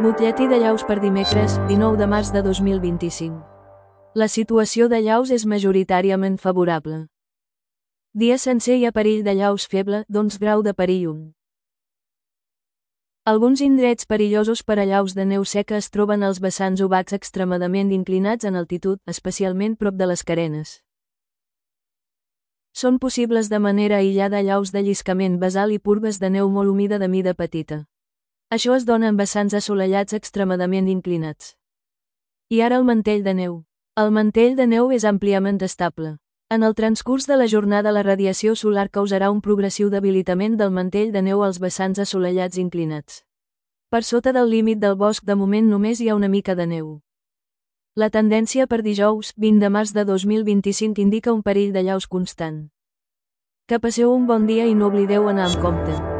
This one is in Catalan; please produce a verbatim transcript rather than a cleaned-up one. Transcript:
Butlletí de llaus per dimecres, dinou de març de dos mil vint-i-cinc. La situació de llaus és majoritàriament favorable. Dia sencer hi ha perill de llaus feble, d'onze grau de perill un. Alguns indrets perillosos per a llaus de neu seca es troben als vessants ovats extremadament inclinats en altitud, especialment prop de les carenes. Són possibles de manera aïllada llaus de lliscament basal i purgues de neu molt humida de mida petita. Això es dona en vessants assolellats extremadament inclinats. I ara el mantell de neu. El mantell de neu és àmpliament estable. En el transcurs de la jornada la radiació solar causarà un progressiu debilitament del mantell de neu als vessants assolellats inclinats. Per sota del límit del bosc de moment només hi ha una mica de neu. La tendència per dijous, vint de març de dos mil vint-i-cinc indica un perill de llaus constant. Que passeu un bon dia i no oblideu anar amb compte.